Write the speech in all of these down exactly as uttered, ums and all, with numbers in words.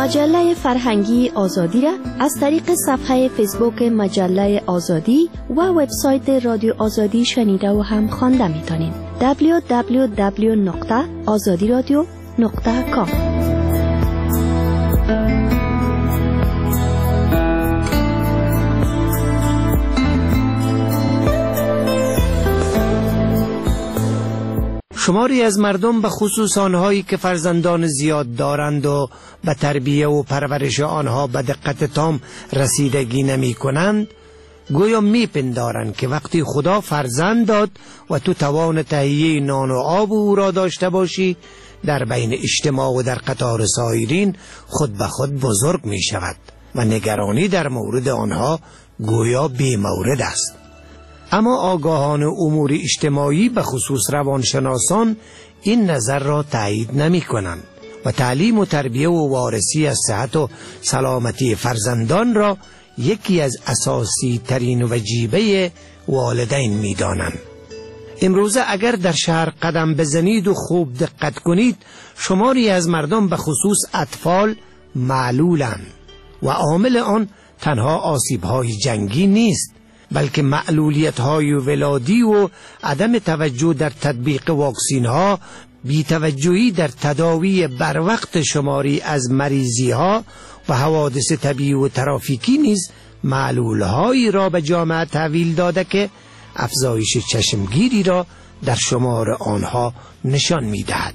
مجله فرهنگی آزادی را از طریق صفحه فیسبوک مجله آزادی و وبسایت رادیو آزادی شنیده و هم خوانده میتونید. دبلیو دبلیو دبلیو نقطه آزادی رادیو نقطه کام. شماری از مردم به خصوص آنهایی که فرزندان زیاد دارند و به تربیه و پرورش آنها به دقت تام رسیدگی نمی کنند، گویا می پندارند که وقتی خدا فرزند داد و تو توان تهیه نان و آب او را داشته باشی، در بین اجتماع و در قطار سایرین خود به خود بزرگ می شود و نگرانی در مورد آنها گویا بی مورد است. اما آگاهان امور اجتماعی به خصوص روانشناسان این نظر را تایید نمی کنند و تعلیم و تربیه و وارثی از صحت و سلامتی فرزندان را یکی از اساسی ترین وجیبه والدین می دانند. امروزه اگر در شهر قدم بزنید و خوب دقت کنید، شماری از مردم به خصوص اطفال معلولند و عامل آن تنها آسیب‌های جنگی نیست، بلکه معلولیت‌های ولادی و عدم توجه در تطبیق واکسین‌ها، بی‌توجهی در تداوی بر وقت شماری از مریضی‌ها و حوادث طبیعی و ترافیکی نیز معلول‌هایی را به جامعه تحویل داده که افزایش چشمگیری را در شمار آنها نشان می‌دهد.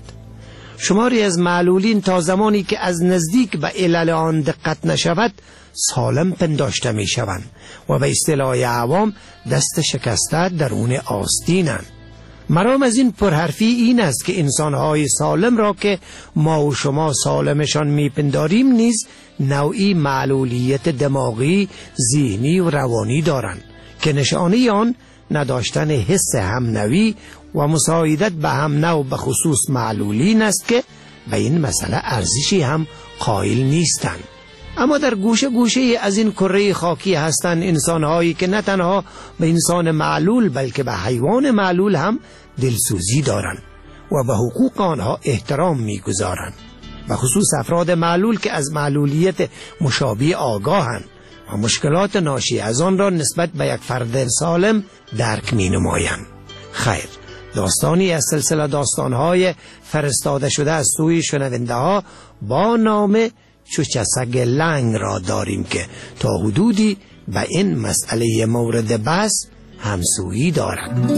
شماری از معلولین تا زمانی که از نزدیک به علل آن دقت نشود سالم پنداشته می شوند و به اصطلاح عوام دست شکسته درون آستینند. مرام از این پرحرفی این است که انسانهای سالم را که ما و شما سالمشان می پنداریم نیز نوعی معلولیت دماغی، ذهنی و روانی دارند که نشانه آن نداشتن حس همنوی و مساعدت به هم نوع به خصوص معلولین است که به این مسئله ارزشی هم قائل نیستند. اما در گوشه گوشه از این کره خاکی هستند انسانهایی که نه تنها به انسان معلول بلکه به حیوان معلول هم دلسوزی دارند و به حقوق آنها احترام می‌گذارند، به خصوص افراد معلول که از معلولیت مشابه آگاهند و مشکلات ناشی از آن را نسبت به یک فرد سالم درک می‌نمایند. خیر، داستانی از سلسله داستان‌های فرستاده شده از سوی شنونده ها با نام چوچسک لنگ را داریم که تا حدودی به این مسئله مورد بحث همسویی دارد.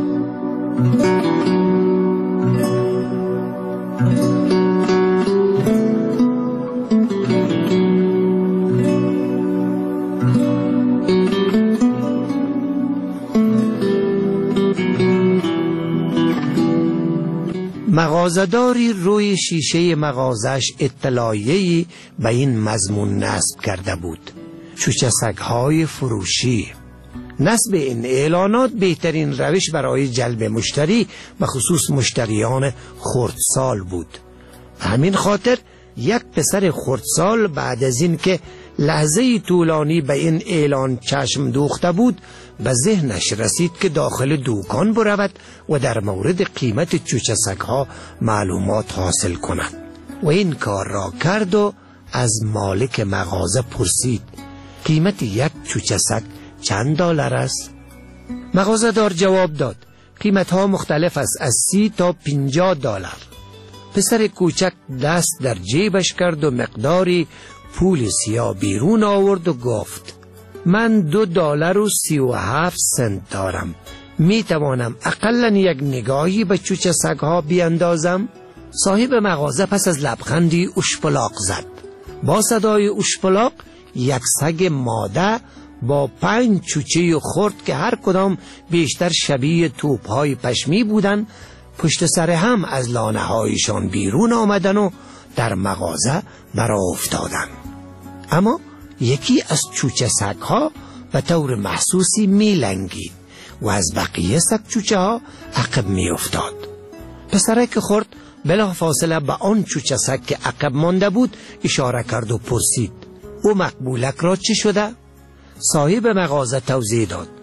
مغازه‌داری روی شیشه مغازش اطلاعیه‌ای به این مضمون نصب کرده بود: چوچسک‌های فروشی. نصب این اعلانات بهترین روش برای جلب مشتری به خصوص مشتریان خردسال بود. همین خاطر یک پسر خردسال بعد از این که لحظه طولانی به این اعلان چشم دوخته بود به ذهنش رسید که داخل دوکان برود و در مورد قیمت چوچسک ها معلومات حاصل کند و این کار را کرد و از مالک مغازه پرسید قیمت یک چوچسک چند دلار است؟ مغازه دار جواب داد قیمت ها مختلف است، از سی تا پنجاه دلار. پسر کوچک دست در جیبش کرد و مقداری پول سیاه بیرون آورد و گفت من دو دلار و سی و هفت سنت دارم، می توانم اقلا یک نگاهی به چوچسک ها بیاندازم؟ صاحب مغازه پس از لبخندی اشپلاق زد. با صدای اشپلاق یک سگ ماده با پنج چوچه خرد که هر کدام بیشتر شبیه توپ‌های پشمی بودند پشت سر هم از لانه هایشان بیرون آمدن و در مغازه برا افتادن. اما یکی از چوچه سگ ها به طور محسوسی می لنگید و از بقیه سگ چوچه ها عقب می افتاد. پسرک خرد بلا فاصله به آن چوچه سگ که عقب مانده بود اشاره کرد و پرسید او مقبولک را چی شده؟ صاحب مغازه توضیح داد که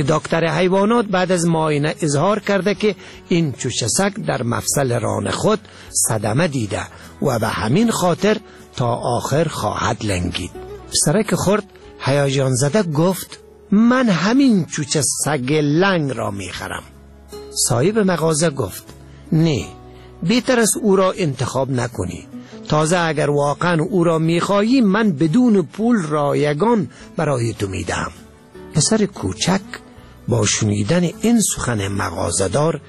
که دکتر حیوانات بعد از معاینه اظهار کرده که این چوچسک در مفصل ران خود صدمه دیده و به همین خاطر تا آخر خواهد لنگید. پسرک خرد هیجان زده گفت من همین چوچسک لنگ را میخرم. صاحب مغازه گفت نه، بهتر است او را انتخاب نکنی. تازه اگر واقعا او را میخواهی من بدون پول رایگان برای تو میدم. پسر کوچک با شنیدن این سخن مغازه‌دار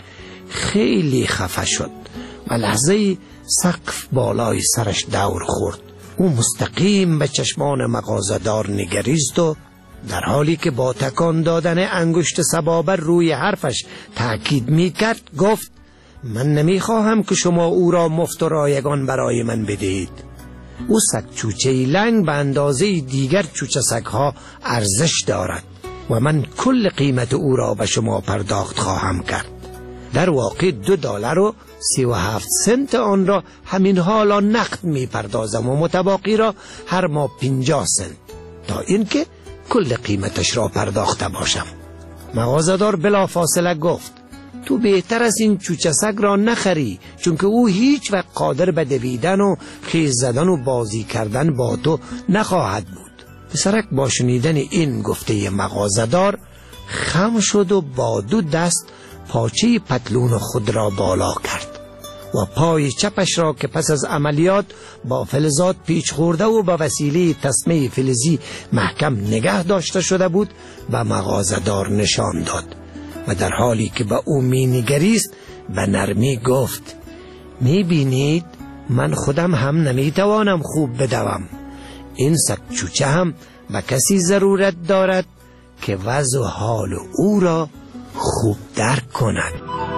خیلی خفه شد و لحظه سقف بالای سرش دور خورد. او مستقیم به چشمان مغازه‌دار نگریست و در حالی که با تکان دادن انگشت سبابه روی حرفش تأکید میکرد گفت من نمیخواهم که شما او را مفت و رایگان برای من بدهید. او سگ چوچه لنگ به اندازه دیگر چوچه سگ ها ارزش دارد و من کل قیمت او را به شما پرداخت خواهم کرد. در واقع دو دلار و سی و هفت سنت آن را همین حالا نقد می پردازم و متباقی را هر ماه پنجاه سنت تا اینکه کل قیمتش را پرداخته باشم. مغازه‌دار بلا فاصله گفت تو بهتر از این چوچه سگ را نخری، چون که او هیچ وقت قادر به دویدن و خیز زدن و بازی کردن با تو نخواهد بود. پسرک با شنیدن این گفته مغازه‌دار خم شد و با دو دست پاچه پتلون خود را بالا کرد و پای چپش را که پس از عملیات با فلزات پیچ خورده و به وسیله تسمه فلزی محکم نگه داشته شده بود به مغازه‌دار نشان داد و در حالی که به او می نگریست به نرمی گفت می بینید من خودم هم نمی توانم خوب بدوم. این سگ چوچه هم به کسی ضرورت دارد که وضع و حال او را خوب درک کند.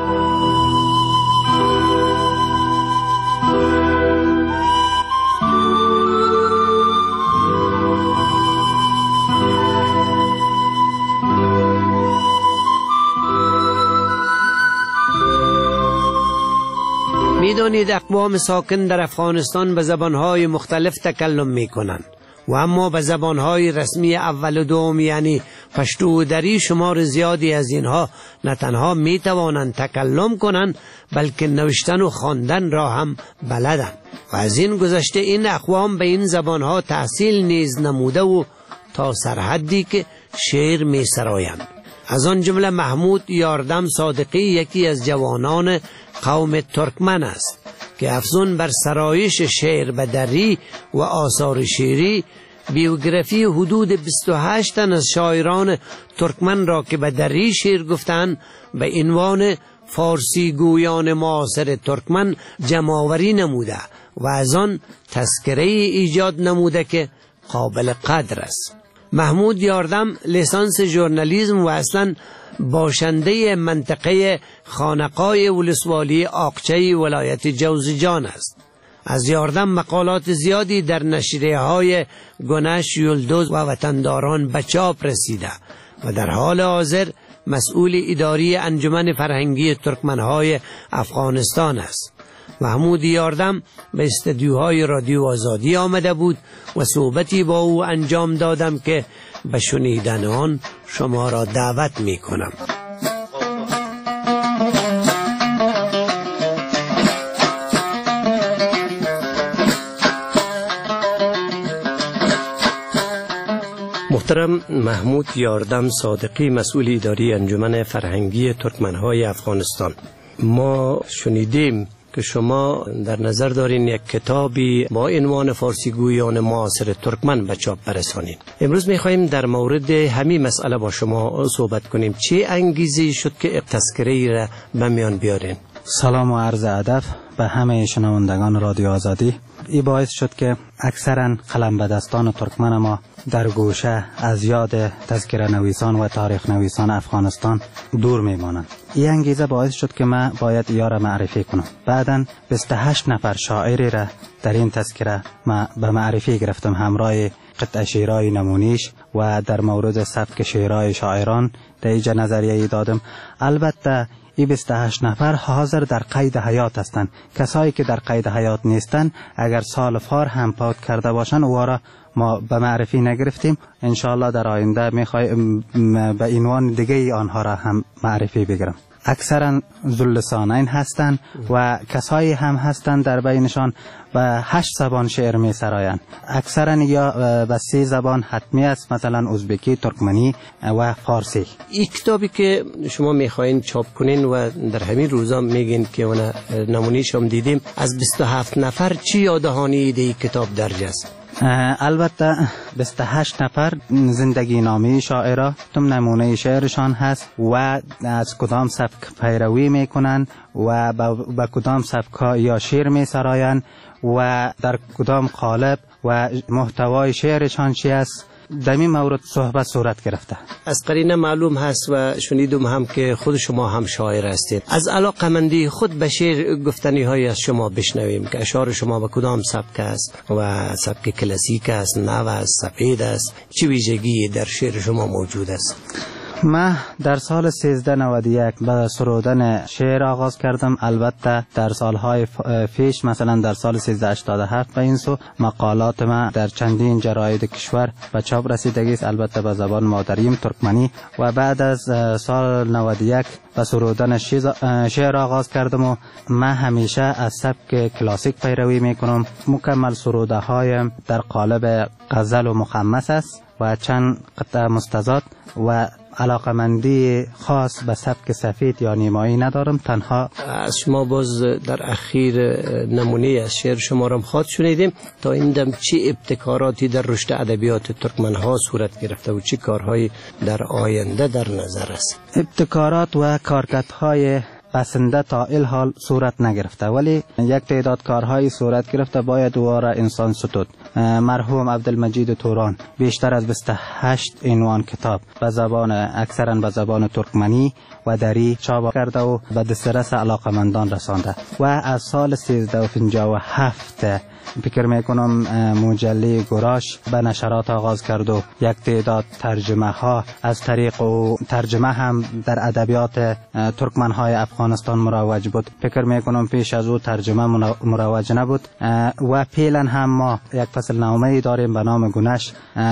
میدانید اقوام ساکن در افغانستان به زبانهای مختلف تکلم میکنند و اما به زبانهای رسمی اول و دوم یعنی پشتو و دری شمار زیادی از اینها نه تنها میتوانند تکلم کنند بلکه نوشتن و خواندن را هم بلدند و از این گذشته این اقوام به این زبانها تحصیل نیز نموده و تا سرحدی که شعر میسرایند. از آن جمله محمود یاردم صادقی یکی از جوانان قوم ترکمن است که افزون بر سرایش شعر به دری و آثار شعری بیوگرافی حدود بیست و هشت تن از شاعران ترکمن را که به دری شعر گفتند به عنوان فارسی گویان معاصر ترکمن جمع‌آوری نموده و از آن تذکره ایجاد نموده که قابل قدر است. محمود یاردم لیسانس ژورنالیسم و اصلا باشنده منطقه خانقای ولسوالی آقچه ولایت جوزجان است. از یاردم مقالات زیادی در نشریه های گنش، یلدوز و وطنداران به چاپ رسیده و در حال حاضر مسئول اداری انجمن فرهنگی ترکمنهای افغانستان است. محمود یاردم به استدیوهای رادیو آزادی آمده بود و صحبتی با او انجام دادم که به شنیدن آن شما را دعوت می کنم. محترم محمود یاردم صادقی، مسئول اداری انجمن فرهنگی ترکمنهای افغانستان، ما شنیدیم که شما در نظر دارین یک کتابی با عنوان فارسی گویان معاصر ترکمن به چاپ برسانید. امروز می‌خوایم در مورد همین مسئله با شما صحبت کنیم. چه انگیزه‌ای شد که تذکره‌ای را به میان بیارین؟ سلام و عرض ادب به همه شنوندگان رادیو آزادی. این باعث شد که اکثرا قلم به دستان ترکمن ما در گوشه از یاد تذکره نویسان و تاریخ نویسان افغانستان دور میمانند. این انگیزه باعث شد که من باید یارا معرفی کنم. بعداً بیست و هشت نفر شاعری را در این تذکره ما به معرفی گرفتم، همراه قطعه شعرهای نمونیش و در مورد سبک شعرهای شاعران در اینجا نظریه دادم. البته این بیست و هشت نفر حاضر در قید حیات هستند. کسایی که در قید حیات نیستند اگر سال فار هم فوت کرده باشند وارا ما به معرفی نگرفتیم. انشاءالله در آینده میخوایم به عنوان دیگه آنها را هم معرفی بگیرم. اکثرا ذواللسانین هستند و کسایی هم هستند در بینشان و هشت زبان شعر می سرایند. اکثرا یا به سه زبان حتمی است، مثلا ازبکی، ترکمنی و فارسی. این کتابی که شما میخواین چاپ کنین و در همین روزا میگین که اون نمونیش هم دیدیم، از بیست و هفت نفر چی یادهانی دی کتاب درج است؟ البته بیست و هشت نفر زندگی نامه شاعرها تم نمونه شعرشان هست و از کدام سبک پیروی میکنن و با کدام سبک ها یا شعر میسرایند و در کدام قالب و محتوای شعرشان چی است. در این مورد صحبت صورت گرفته. از قرینه معلوم هست و شنیدم هم که خود شما هم شاعر هستید. از علاقمندی خود به شعر گفتنی های از شما بشنویم که اشعار شما به کدام سبک است و سبک کلاسیک است، نو است، سفید است، چه ویژگی در شعر شما موجود است؟ من در سال سیزده نود و یک به سرودن شعر آغاز کردم. البته در سالهای پیش مثلا در سال سیزده هشتاد و هفت به این سو مقالات من در چندین جراید کشور به چاپ رسیدگی است، البته به زبان مادریم ترکمنی. و بعد از سال نود و یک به سرودن شعر آغاز کردم و من همیشه از سبک کلاسیک پیروی میکنم. مکمل سروده هایم در قالب غزل و مخمس است و چند قطعه مستزاد و علاقمندی خاص به سبک سفید یا نیمایی ندارم. تنها از شما باز در اخیر نمونه از شعر شما را خواهد شنیدیم. تا این دم چه ابتکاراتی در رشد ادبیات ترکمن ها صورت گرفته و چه کارهایی در آینده در نظر است؟ ابتکارات و کارکردهای بسنده تا این حال صورت نگرفته، ولی یک تعداد کارهای صورت گرفته باید دوباره انسان ستود. مرحوم عبدالمجید توران بیشتر از بیست و هشت عنوان کتاب به زبان اکثرا به زبان ترکمنی و دری چاپ کرده و به دسترس علاقمندان رسانده و از سال سیزده و پنجاه و هفت فکر میکنم مجله گراش به نشرات آغاز کرد و یک تعداد ترجمه ها از طریق و ترجمه هم در ادبیات ترکمن های افغانستان مروج بود. فکر میکنم پیش از او ترجمه مروج نبود و پیلن هم ما یک فصل نامه داریم به نام گنش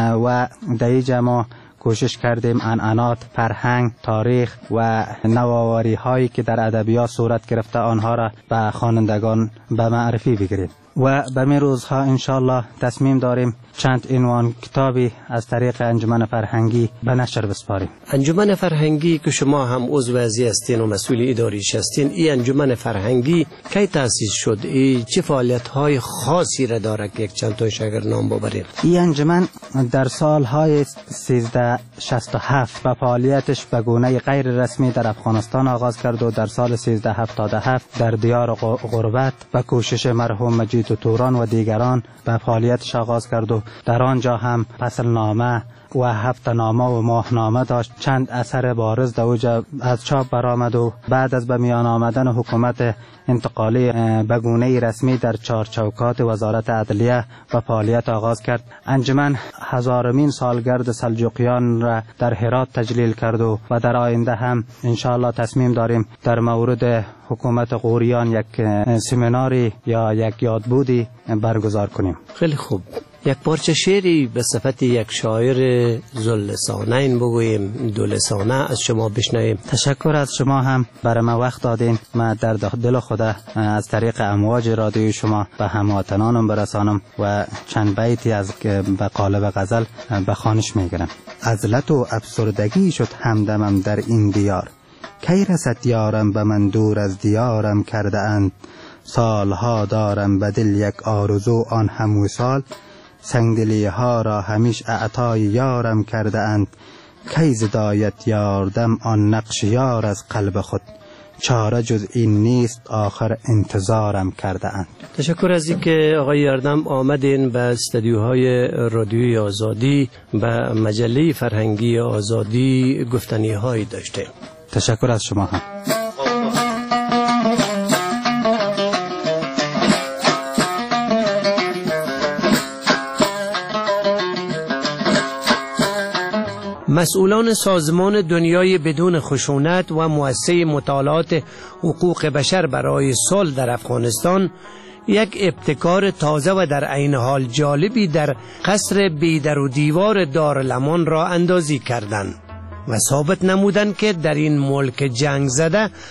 و در ما کوشش کردیم عنعنات، فرهنگ، تاریخ و نوآوری هایی که در ادبیات صورت گرفته آنها را به خوانندگان به معرفی بگیریم و به می روزها انشالله تصمیم داریم چند عنوان کتابی از طریق انجمن فرهنگی به نشر بسپاریم. انجمن فرهنگی که شما هم عضو ازی هستین و مسئول اداریش هستین، این انجمن فرهنگی کی تأسیس شد؟ این چه فعالیت های خاصی را داره که یک چند تایش اگر نام ببرید؟ این انجمن در سالهای سیزده شصت و هفت به فعالیتش به گونه غیر رسمی در افغانستان آغاز کرد و در سال سیزده هفتاد و هفت در دیار غربت به کوشش مرحوم مجید توران و دیگران به فعالیتش آغاز کرد و در آنجا هم فصل نامه و هفته نامه و ماهنامه داشت. چند اثر بارز در اوجا از چاپ برآمد و بعد از به میان آمدن حکومت انتقالی به گونه رسمی در چهار چوکات وزارت عدلیه و فعالیت آغاز کرد. انجمن هزارمین سالگرد سلجوقیان را در هرات تجلیل کرد و در آینده هم انشاءالله تصمیم داریم در مورد حکومت غوریان یک سمیناری یا یک یادبودی برگزار کنیم. خیلی خوب. یک پارچه شعری به صفت یک شاعر ذواللسانین بگوییم، دو لسانه از شما بشنویم. تشکر از شما هم برای ما وقت دادین. من در دل خدا از طریق امواج رادیوی شما به هموطنانم برسانم و چند بیتی از به قالب غزل به خوانش میگیرم. عزلت و افسردگی شد همدمم در این دیار، کی رسد یارم به من دور از دیارم کرده اند. سالها دارم به دل یک آرزو آن هم وصال، سنگدلی ها را همیش اعطای یارم کرده اند. کی زدایت یاردم آن نقش یار از قلب خود، چاره جز این نیست آخر انتظارم کرده اند. تشکر از اینکه آقای یاردم آمدین به استودیوهای رادیوی آزادی به مجله فرهنگی آزادی گفتنی هایی داشته. تشکر از شما هم. مسئولان سازمان دنیای بدون خشونت و مؤسسه مطالعات حقوق بشر برای صلح در افغانستان یک ابتکار تازه و در عین حال جالبی در قصر بیدر و دیوار دارالامان را اندازی کردند و ثابت نمودند که در این ملک جنگ زده